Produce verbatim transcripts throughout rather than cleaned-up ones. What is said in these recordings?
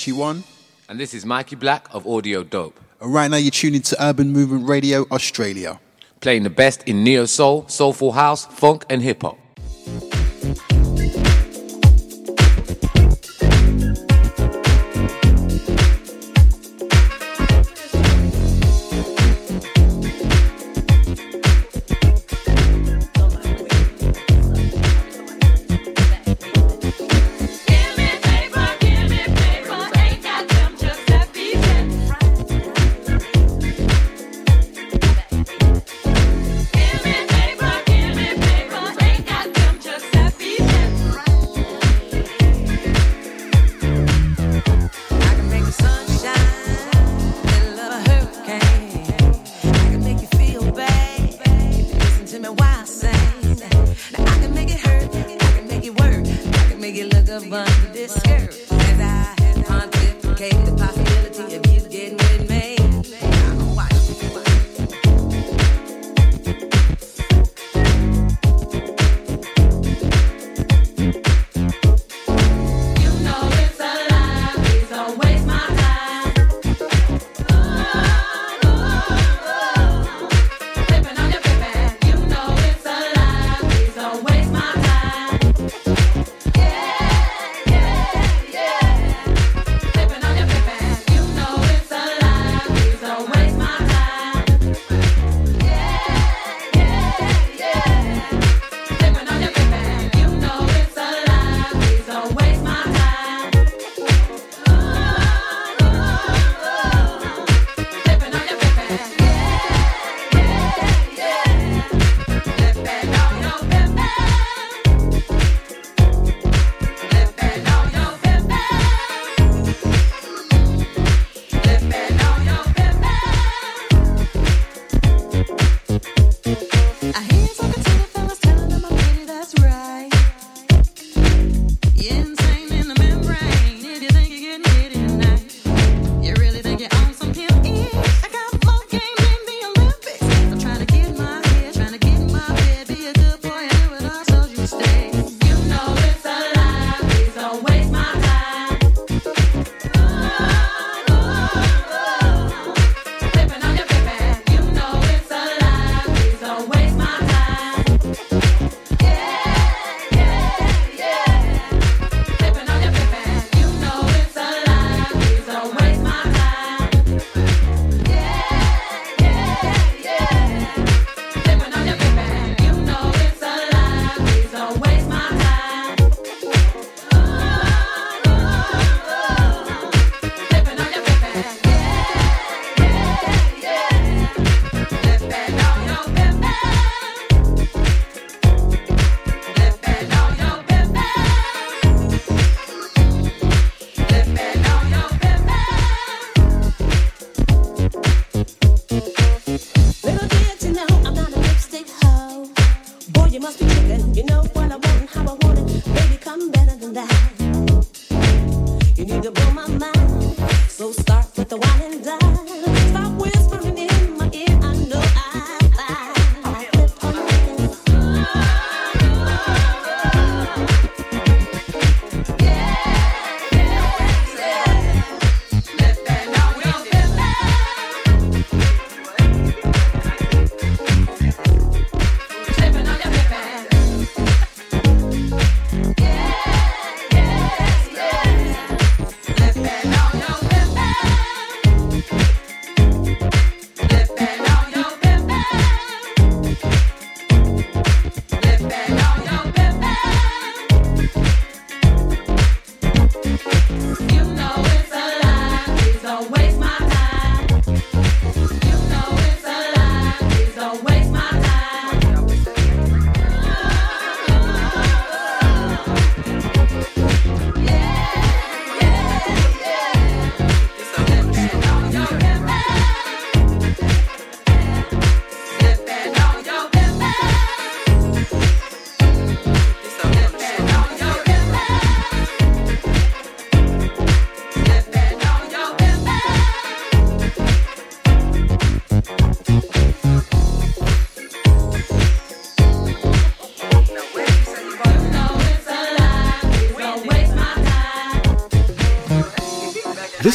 Richie One. And this is Mikey Black of Audio Dope. And right now you're tuned into Urban Movement Radio Australia. Playing the best in neo-soul, soulful house, funk and hip-hop.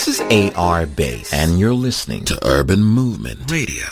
is A R Bass, and you're listening to Urban Movement Radio.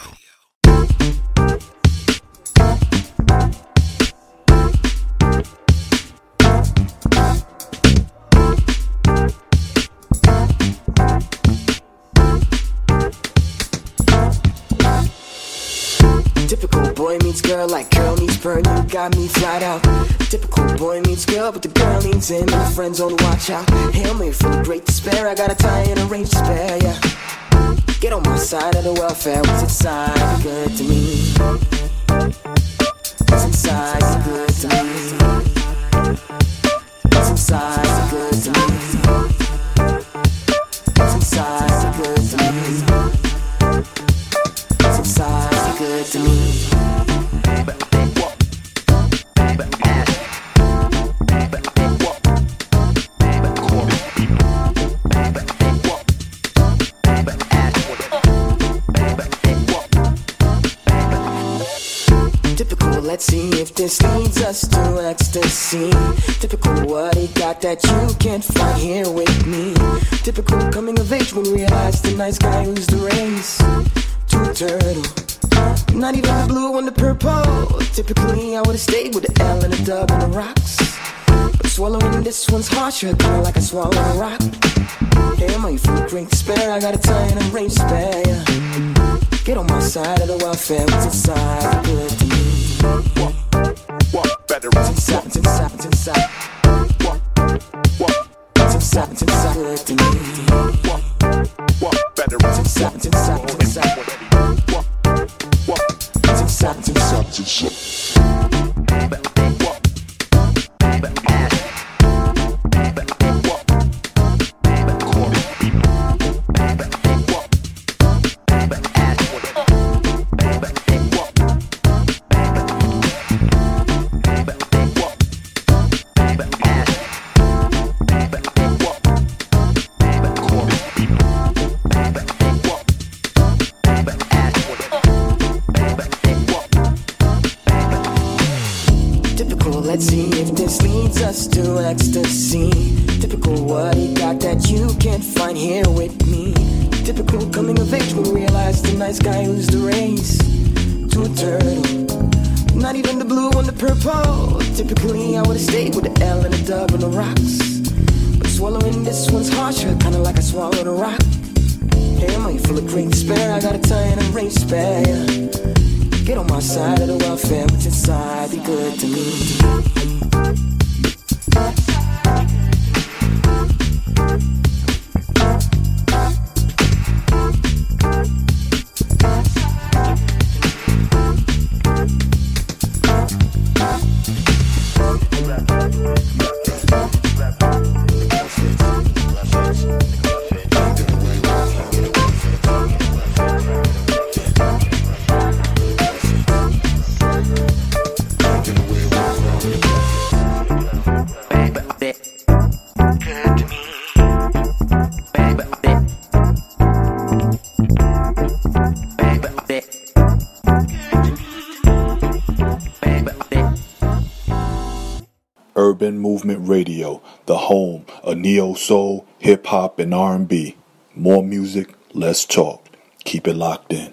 Typical boy meets girl like girl meets burn, you got me flat out. Typical boy meets girl, but the girl needs him and the friends on watch out. Hail me full of great despair, I got a tie and a range to spare, yeah. Get on my side of the welfare, what's inside, be good to me. What's inside, be good to me. What's inside, be good to me. What's inside, be good to me. What's inside, be good to me. Let's see if this leads us to ecstasy. Typical what he got that you can't find here with me. Typical coming of age when we realize the nice guy who's the race. Two turtle, not even the blue and the purple. Typically I would've stayed with the L and the dub and the rocks, but swallowing this one's harsher, kinda like I swallowed a rock. Damn, are you full of great despair? I got a tie and a range spare, yeah. Get on my side of the welfare, what's inside, good to me. What, what better? What's inside, what's inside, what's inside? What, what, what's inside, what's inside, good to me. What, what better? What's inside, what's inside, what's inside? What, what, what's inside, what's inside, what's inside? Let's see if this leads us to ecstasy. Typical what he got that you can't find here with me. Typical coming of age when we realize the nice guy who's the race. To a turtle, not even the blue and the purple. Typically I would've stayed with the L and the dub and the rocks, but swallowing this one's harsher, kinda like I swallowed a rock. Damn, are you full of great despair? I got a tie and a range spare, yeah. Get on my side of the welfare, what's inside, be good to me. Urban Movement Radio, the home of neo soul, hip hop, and R and B. More music, less talk. Keep it locked in.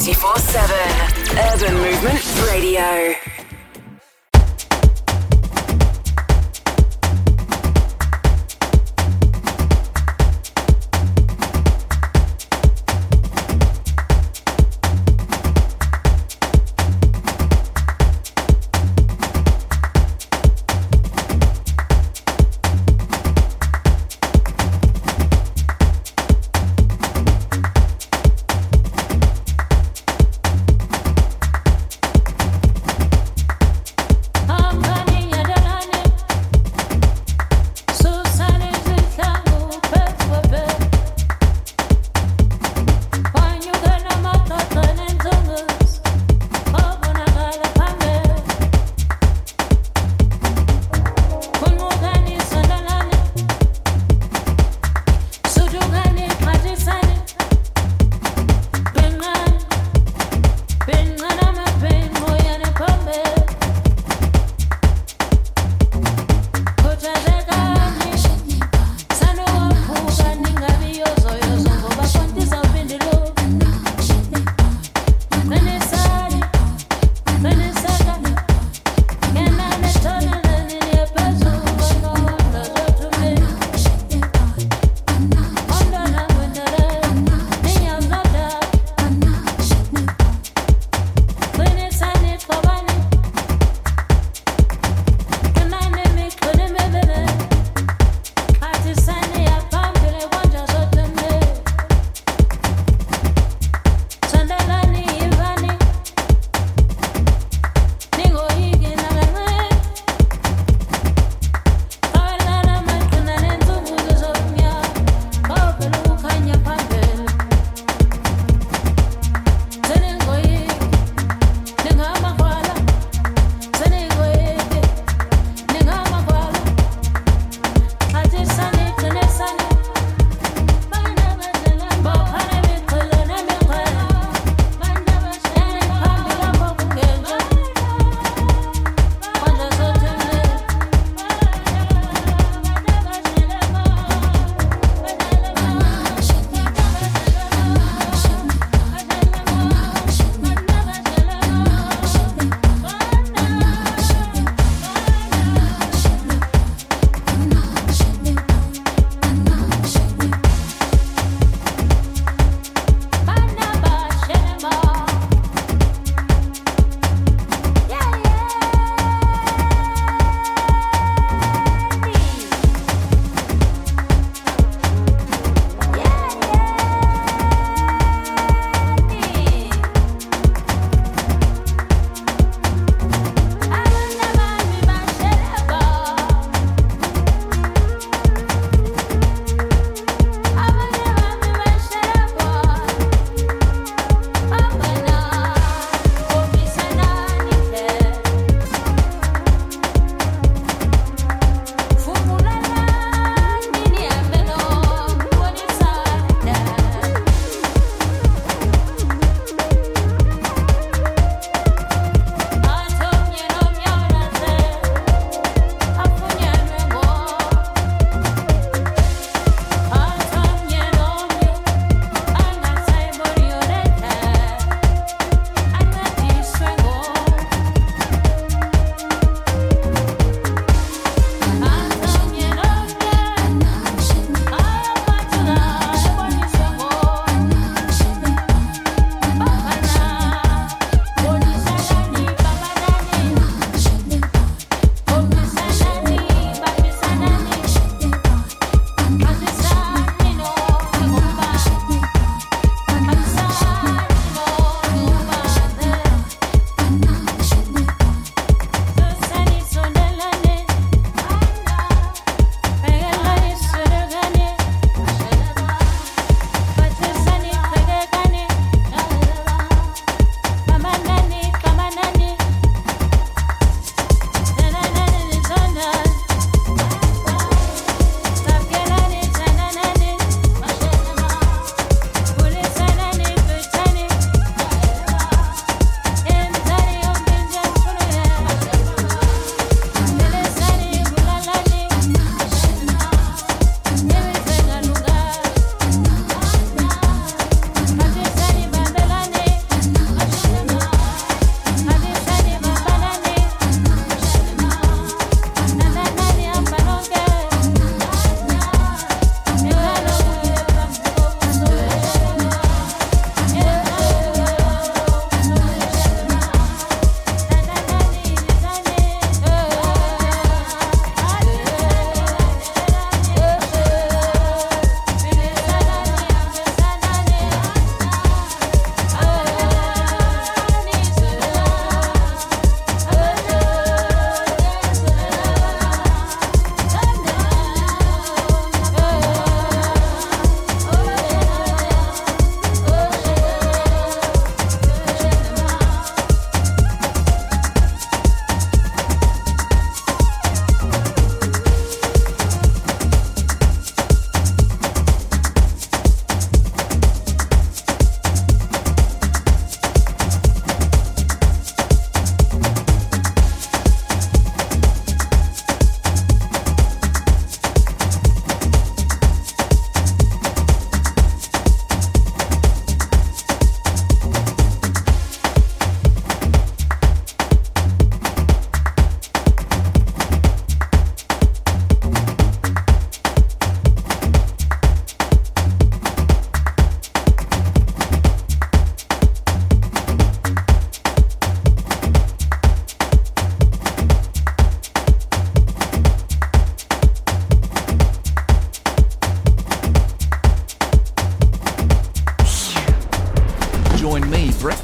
twenty-four seven. Urban Movement Radio.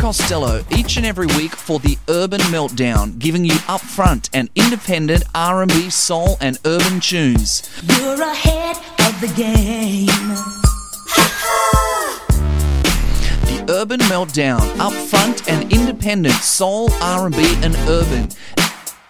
Costello each and every week for the Urban Meltdown, giving you upfront and independent R and B, soul and urban tunes. You're ahead of the game. The Urban Meltdown, upfront and independent soul, R and B and urban.